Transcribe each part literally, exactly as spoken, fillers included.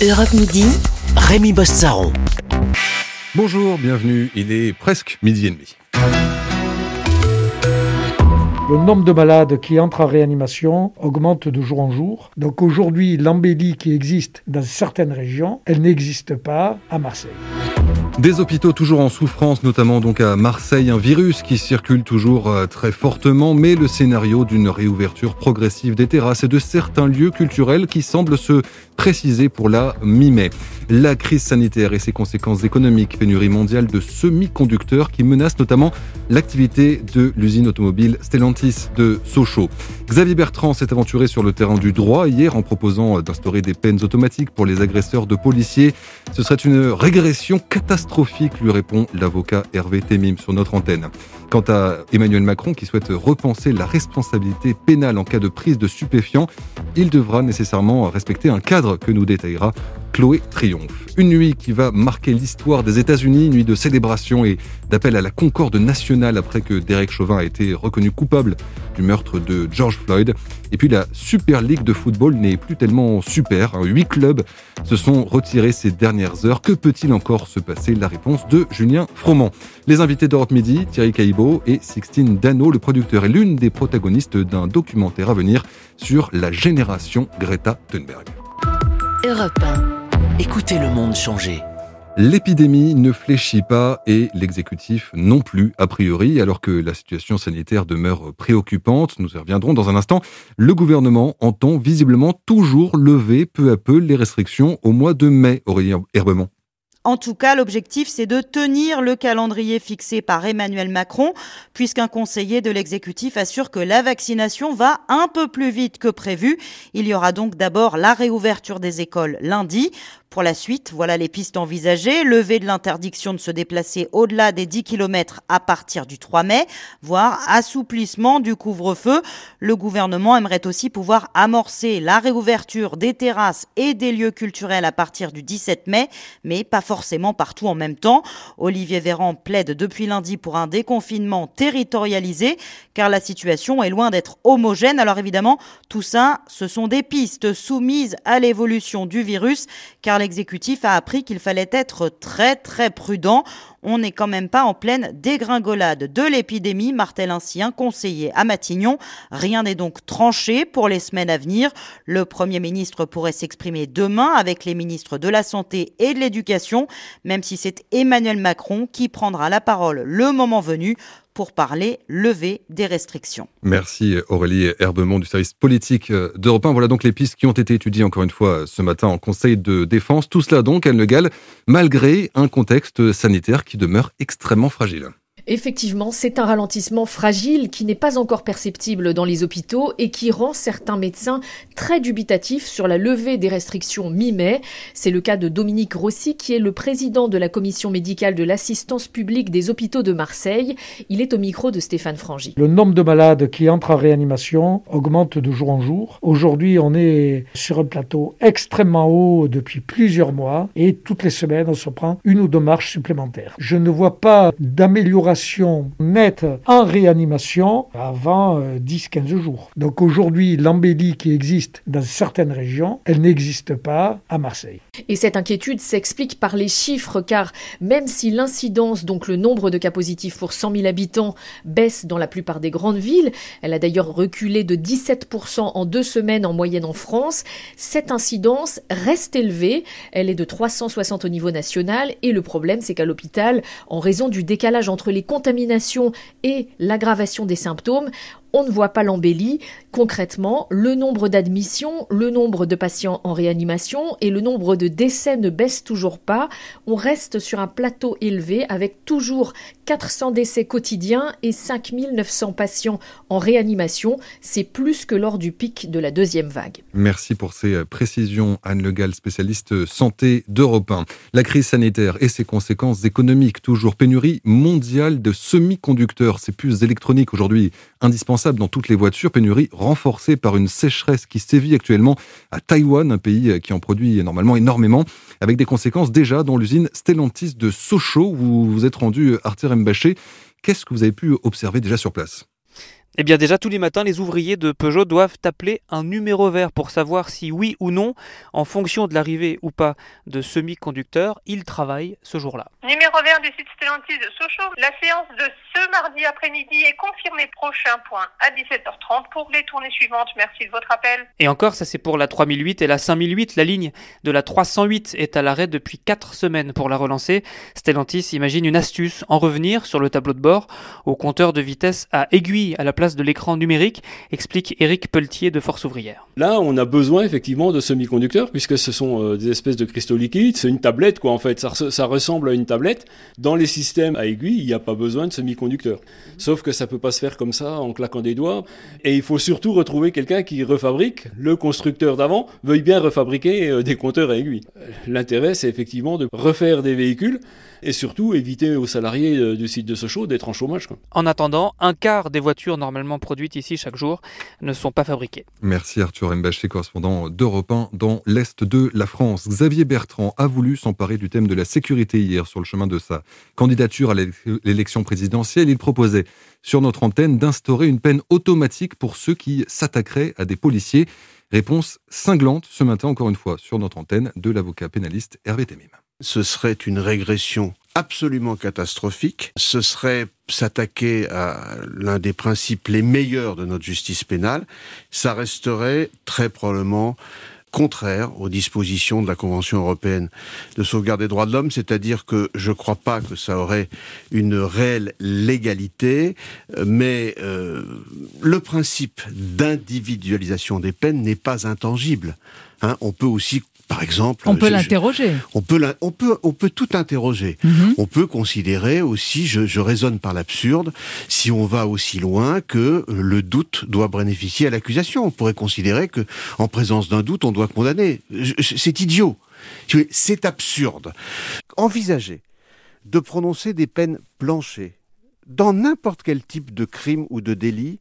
Europe Midi, Rémi Bossaron. Bonjour, bienvenue, il est presque midi et demi. Le nombre de malades qui entrent en réanimation augmente de jour en jour. Donc aujourd'hui, l'embellie qui existe dans certaines régions, elle n'existe pas à Marseille. Des hôpitaux toujours en souffrance, notamment donc à Marseille, un virus qui circule toujours très fortement, mais le scénario d'une réouverture progressive des terrasses et de certains lieux culturels qui semble se préciser pour la mi-mai. La crise sanitaire et ses conséquences économiques, pénurie mondiale de semi-conducteurs qui menacent notamment l'activité de l'usine automobile Stellantis de Sochaux. Xavier Bertrand s'est aventuré sur le terrain du droit hier en proposant d'instaurer des peines automatiques pour les agresseurs de policiers. Ce serait une régression catastrophique, lui répond l'avocat Hervé Temim sur notre antenne. Quant à Emmanuel Macron qui souhaite repenser la responsabilité pénale en cas de prise de stupéfiants, il devra nécessairement respecter un cadre que nous détaillera Chloé Triomphe. Une nuit qui va marquer l'histoire des États-Unis, une nuit de célébration et d'appel à la concorde nationale après que Derek Chauvin a été reconnu coupable du meurtre de George Floyd. Et puis la Super League de football n'est plus tellement super. Huit clubs se sont retirés ces dernières heures. Que peut-il encore se passer? La réponse de Julien Froment. Les invités d'Europe Midi, Thierry Caïbo et Sixtine Dano, le producteur, est l'une des protagonistes d'un documentaire à venir sur la génération Greta Thunberg. Europe un. Écoutez le monde changer. L'épidémie ne fléchit pas et l'exécutif non plus, a priori, alors que la situation sanitaire demeure préoccupante. Nous y reviendrons dans un instant. Le gouvernement entend visiblement toujours lever peu à peu les restrictions au mois de mai, Aurélie Herbemont. En tout cas, l'objectif, c'est de tenir le calendrier fixé par Emmanuel Macron, puisqu'un conseiller de l'exécutif assure que la vaccination va un peu plus vite que prévu. Il y aura donc d'abord la réouverture des écoles lundi. Pour la suite, voilà les pistes envisagées. Levée de l'interdiction de se déplacer au-delà des dix kilomètres à partir du trois mai, voire assouplissement du couvre-feu. Le gouvernement aimerait aussi pouvoir amorcer la réouverture des terrasses et des lieux culturels à partir du dix-sept mai, mais pas forcément partout en même temps. Olivier Véran plaide depuis lundi pour un déconfinement territorialisé, car la situation est loin d'être homogène. Alors évidemment, tout ça, ce sont des pistes soumises à l'évolution du virus, car l'exécutif a appris qu'il fallait être très très prudent. On n'est quand même pas en pleine dégringolade de l'épidémie, martèle ainsi un conseiller à Matignon. Rien n'est donc tranché pour les semaines à venir. Le Premier ministre pourrait s'exprimer demain avec les ministres de la Santé et de l'Éducation, même si c'est Emmanuel Macron qui prendra la parole le moment venu pour parler levée des restrictions. Merci Aurélie Herbemont du service politique d'Europe un. Voilà donc les pistes qui ont été étudiées encore une fois ce matin en Conseil de défense. Tout cela donc, Anne Le Gall, malgré un contexte sanitaire qui demeure extrêmement fragile. Effectivement, c'est un ralentissement fragile qui n'est pas encore perceptible dans les hôpitaux et qui rend certains médecins très dubitatifs sur la levée des restrictions mi-mai. C'est le cas de Dominique Rossi, qui est le président de la commission médicale de l'assistance publique des hôpitaux de Marseille. Il est au micro de Stéphane Frangy. Le nombre de malades qui entrent en réanimation augmente de jour en jour. Aujourd'hui, on est sur un plateau extrêmement haut depuis plusieurs mois et toutes les semaines, on se prend une ou deux marches supplémentaires. Je ne vois pas d'amélioration nette en réanimation avant euh, dix à quinze jours. Donc aujourd'hui, l'embellie qui existe dans certaines régions, elle n'existe pas à Marseille. Et cette inquiétude s'explique par les chiffres, car même si l'incidence, donc le nombre de cas positifs pour cent mille habitants, baisse dans la plupart des grandes villes, elle a d'ailleurs reculé de dix-sept pour cent en deux semaines en moyenne en France, cette incidence reste élevée. Elle est de trois cent soixante au niveau national et le problème, c'est qu'à l'hôpital, en raison du décalage entre les contaminations et l'aggravation des symptômes, on ne voit pas l'embellie. Concrètement, le nombre d'admissions, le nombre de patients en réanimation et le nombre de décès ne baissent toujours pas. On reste sur un plateau élevé avec toujours quatre cents décès quotidiens et cinq mille neuf cents patients en réanimation. C'est plus que lors du pic de la deuxième vague. Merci pour ces précisions, Anne Le Gall, spécialiste santé d'Europe un. La crise sanitaire et ses conséquences économiques, toujours pénurie mondiale de semi-conducteurs, ces puces électroniques aujourd'hui indispensables dans toutes les voitures, pénurie renforcée par une sécheresse qui sévit actuellement à Taïwan, un pays qui en produit normalement énormément, avec des conséquences déjà dans l'usine Stellantis de Sochaux, où vous vous êtes rendu, Arthur Mbaché. Qu'est-ce que vous avez pu observer déjà sur place ? Eh bien déjà tous les matins, les ouvriers de Peugeot doivent appeler un numéro vert pour savoir si oui ou non, en fonction de l'arrivée ou pas de semi-conducteurs, ils travaillent ce jour-là. Numéro vert du site Stellantis de Sochaux. La séance de ce mardi après-midi est confirmée. Prochain point à dix-sept heures trente pour les tournées suivantes. Merci de votre appel. Et encore, ça c'est pour la trois mille huit et la cinq mille huit. La ligne de la trois cent huit est à l'arrêt depuis quatre semaines. Pour la relancer, Stellantis imagine une astuce, en revenir sur le tableau de bord au compteur de vitesse à aiguille à la place de l'écran numérique, explique Éric Pelletier de Force Ouvrière. Là, on a besoin effectivement de semi-conducteurs puisque ce sont euh, des espèces de cristaux liquides. C'est une tablette quoi en fait, ça, ça ressemble à une tablette. Dans les systèmes à aiguille, il n'y a pas besoin de semi-conducteurs. Sauf que ça peut pas se faire comme ça en claquant des doigts. Et il faut surtout retrouver quelqu'un qui refabrique. Le constructeur d'avant veuille bien refabriquer euh, des compteurs à aiguille. L'intérêt, c'est effectivement de refaire des véhicules et surtout éviter aux salariés euh, du site de Sochaux d'être en chômage, quoi. En attendant, un quart des voitures normalement produites ici chaque jour ne sont pas fabriquées. Merci Arthur Mbaché, correspondant d'Europe un dans l'Est de la France. Xavier Bertrand a voulu s'emparer du thème de la sécurité hier sur le chemin de sa candidature à l'élection présidentielle. Il proposait sur notre antenne d'instaurer une peine automatique pour ceux qui s'attaqueraient à des policiers. Réponse cinglante ce matin, encore une fois, sur notre antenne de l'avocat pénaliste Hervé Temim. Ce serait une régression absolument catastrophique. Ce serait s'attaquer à l'un des principes les meilleurs de notre justice pénale. Ça resterait très probablement contraire aux dispositions de la Convention européenne de sauvegarde des droits de l'homme, c'est-à-dire que je ne crois pas que ça aurait une réelle légalité, mais euh, le principe d'individualisation des peines n'est pas intangible. Hein, on peut aussi Par exemple, on peut je, l'interroger. Je, on, peut la, on, peut, on peut tout interroger. Mm-hmm. On peut considérer aussi, je, je raisonne par l'absurde, si on va aussi loin que le doute doit bénéficier à l'accusation. On pourrait considérer que, en présence d'un doute, on doit condamner. Je, c'est idiot. C'est absurde. Envisager de prononcer des peines planchées dans n'importe quel type de crime ou de délit,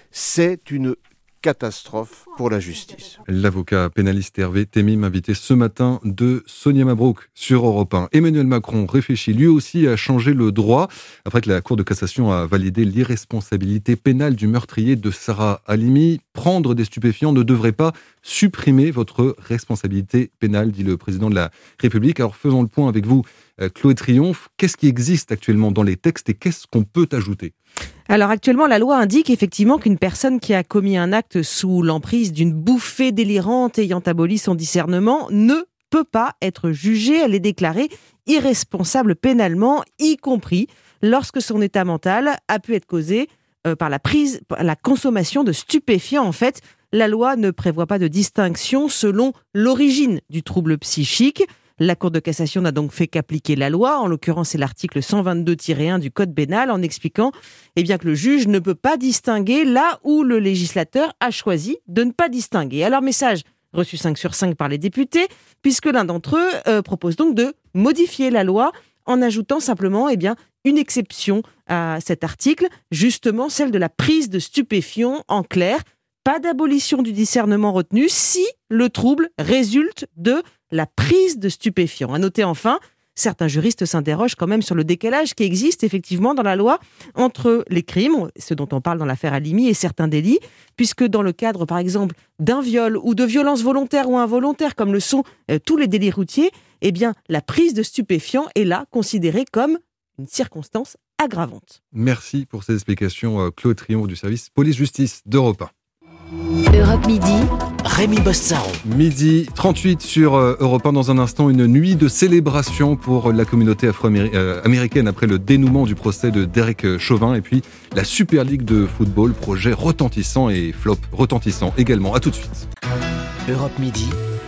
c'est une catastrophe pour la justice. L'avocat pénaliste Hervé Temim, invité ce matin de Sonia Mabrouk sur Europe un. Emmanuel Macron réfléchit lui aussi à changer le droit après que la Cour de cassation a validé l'irresponsabilité pénale du meurtrier de Sarah Halimi. Prendre des stupéfiants ne devrait pas supprimer votre responsabilité pénale, dit le président de la République. Alors faisons le point avec vous, Chloé Triomphe. Qu'est-ce qui existe actuellement dans les textes et qu'est-ce qu'on peut ajouter ? Alors actuellement, la loi indique effectivement qu'une personne qui a commis un acte sous l'emprise d'une bouffée délirante ayant aboli son discernement ne peut pas être jugée. Elle est déclarée irresponsable pénalement, y compris lorsque son état mental a pu être causé euh, par la prise, par la consommation de stupéfiants. En fait, la loi ne prévoit pas de distinction selon l'origine du trouble psychique. La Cour de cassation n'a donc fait qu'appliquer la loi, en l'occurrence c'est l'article cent vingt-deux tiret un du Code pénal, en expliquant eh bien, que le juge ne peut pas distinguer là où le législateur a choisi de ne pas distinguer. Alors message reçu cinq sur cinq par les députés, puisque l'un d'entre eux euh, propose donc de modifier la loi en ajoutant simplement eh bien, une exception à cet article, justement celle de la prise de stupéfiants. En clair, pas d'abolition du discernement retenu si le trouble résulte de la prise de stupéfiants. À noter enfin, certains juristes s'interrogent quand même sur le décalage qui existe effectivement dans la loi entre les crimes, ce dont on parle dans l'affaire Halimi, et certains délits, puisque dans le cadre par exemple d'un viol ou de violences volontaires ou involontaires, comme le sont euh, tous les délits routiers, eh bien la prise de stupéfiants est là considérée comme une circonstance aggravante. Merci pour ces explications, Claude Triomphe du service police-justice d'Europe un. Europe Midi, Rémi Bossaron. Midi trente-huit sur Europe un. Dans un instant, une nuit de célébration pour la communauté afro-américaine après le dénouement du procès de Derek Chauvin. Et puis la Super League de football, projet retentissant et flop retentissant également. A tout de suite. Europe Midi,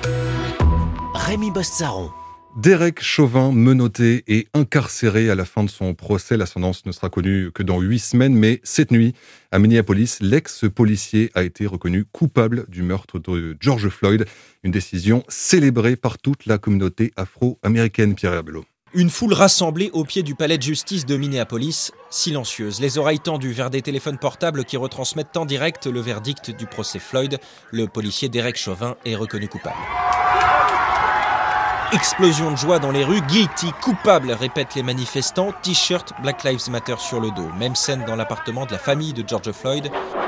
Rémi Bossaron. Derek Chauvin, menotté et incarcéré à la fin de son procès. La sentence ne sera connue que dans huit semaines, mais cette nuit, à Minneapolis, l'ex-policier a été reconnu coupable du meurtre de George Floyd. Une décision célébrée par toute la communauté afro-américaine. Pierre Herbelot. Une foule rassemblée au pied du palais de justice de Minneapolis, silencieuse, les oreilles tendues vers des téléphones portables qui retransmettent en direct le verdict du procès Floyd. Le policier Derek Chauvin est reconnu coupable. Explosion de joie dans les rues, guilty, coupable, répètent les manifestants, t-shirt Black Lives Matter sur le dos. Même scène dans l'appartement de la famille de George Floyd.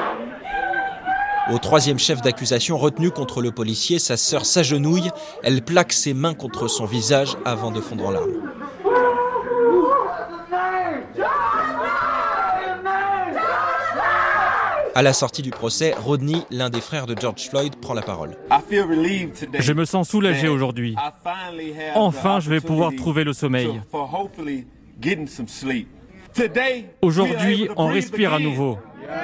Au troisième chef d'accusation retenu contre le policier, sa sœur s'agenouille, elle plaque ses mains contre son visage avant de fondre en larmes. À la sortie du procès, Rodney, l'un des frères de George Floyd, prend la parole. Je me sens soulagé aujourd'hui. Enfin, je vais pouvoir trouver le sommeil. Aujourd'hui, on respire à nouveau.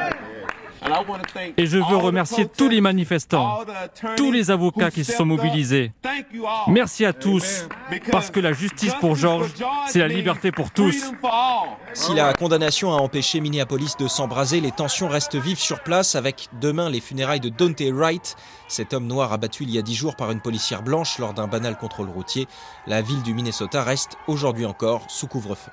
Et je veux remercier tous les manifestants, tous les avocats qui se sont mobilisés. Merci à tous, parce que la justice pour George, c'est la liberté pour tous. Si la condamnation a empêché Minneapolis de s'embraser, les tensions restent vives sur place avec demain les funérailles de Daunte Wright, cet homme noir abattu il y a dix jours par une policière blanche lors d'un banal contrôle routier. La ville du Minnesota reste aujourd'hui encore sous couvre-feu.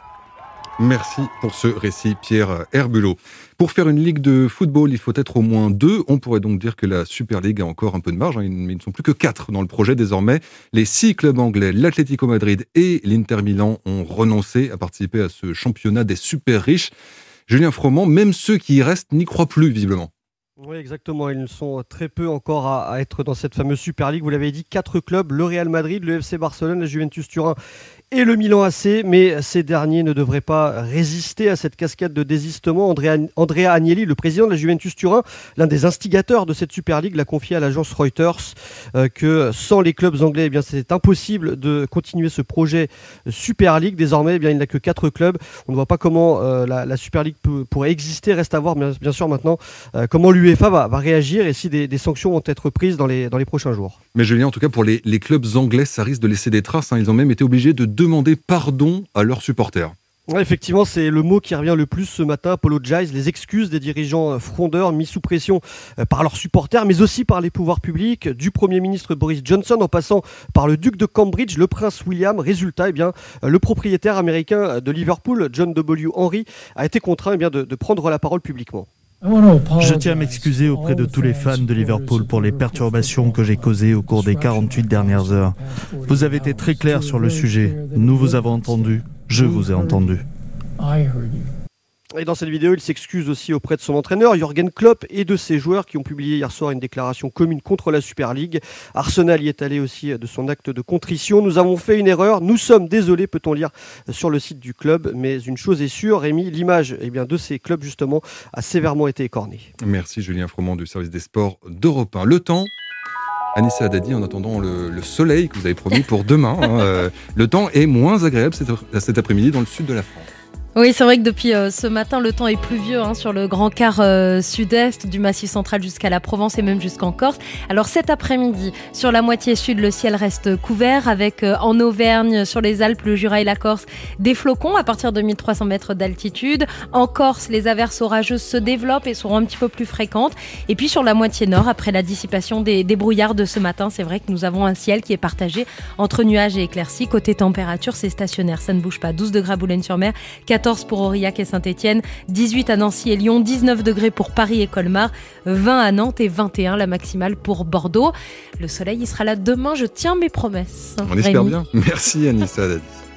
Merci pour ce récit, Pierre Herbulot. Pour faire une ligue de football, il faut être au moins deux. On pourrait donc dire que la Super League a encore un peu de marge, hein, mais ils ne sont plus que quatre dans le projet désormais. Les six clubs anglais, l'Atlético Madrid et l'Inter Milan ont renoncé à participer à ce championnat des super riches. Julien Froment, même ceux qui y restent n'y croient plus visiblement. Oui, exactement. Ils sont très peu encore à, à être dans cette fameuse Super League. Vous l'avez dit, quatre clubs, le Real Madrid, le F C Barcelone, la Juventus Turin et le Milan A C, mais ces derniers ne devraient pas résister à cette cascade de désistement. Andrea, Andrea Agnelli, le président de la Juventus Turin, l'un des instigateurs de cette Super League, l'a confié à l'agence Reuters euh, que sans les clubs anglais, eh bien, c'est impossible de continuer ce projet Super League. Désormais, eh bien, il n'a que quatre clubs. On ne voit pas comment euh, la, la Super League peut, pourrait exister. Reste à voir, bien, bien sûr, maintenant, euh, comment l'UEFA va, va réagir et si des, des sanctions vont être prises dans les, dans les prochains jours. Mais Julien, en tout cas, pour les, les clubs anglais, ça risque de laisser des traces. Hein. Ils ont même été obligés de demander pardon à leurs supporters. Ouais, effectivement, c'est le mot qui revient le plus ce matin, apologize, les excuses des dirigeants frondeurs mis sous pression par leurs supporters, mais aussi par les pouvoirs publics, du Premier ministre Boris Johnson en passant par le duc de Cambridge, le prince William. Résultat, eh bien, le propriétaire américain de Liverpool, John W. Henry, a été contraint eh bien, de, de prendre la parole publiquement. Je tiens à m'excuser auprès de tous les fans de Liverpool pour les perturbations que j'ai causées au cours des quarante-huit dernières heures. Vous avez été très clair sur le sujet. Nous vous avons entendu. Je vous ai entendu. Et dans cette vidéo, il s'excuse aussi auprès de son entraîneur, Jürgen Klopp, et de ses joueurs qui ont publié hier soir une déclaration commune contre la Super League. Arsenal y est allé aussi de son acte de contrition. Nous avons fait une erreur, nous sommes désolés, peut-on lire sur le site du club. Mais une chose est sûre, Rémi, l'image eh bien, de ces clubs, justement, a sévèrement été écornée. Merci Julien Froment du service des sports d'Europe un. Le temps, Anissa Haddadi, en attendant le, le soleil que vous avez promis pour demain, hein, euh, le temps est moins agréable cet, cet après-midi dans le sud de la France. Oui, c'est vrai que depuis euh, ce matin, le temps est pluvieux hein, sur le grand quart euh, sud-est, du Massif central jusqu'à la Provence et même jusqu'en Corse. Alors cet après-midi, sur la moitié sud, le ciel reste couvert avec euh, en Auvergne, sur les Alpes, le Jura et la Corse, des flocons à partir de mille trois cents mètres d'altitude. En Corse, les averses orageuses se développent et seront un petit peu plus fréquentes. Et puis sur la moitié nord, après la dissipation des, des brouillards de ce matin, c'est vrai que nous avons un ciel qui est partagé entre nuages et éclaircies. Côté température, c'est stationnaire, ça ne bouge pas. douze degrés à Boulogne-sur-Mer, quatorze pour Aurillac et Saint-Étienne, dix-huit à Nancy et Lyon, dix-neuf degrés pour Paris et Colmar, vingt à Nantes et vingt et un la maximale pour Bordeaux. Le soleil, il sera là demain, je tiens mes promesses. On espère bien. Merci Anissa Haddadi.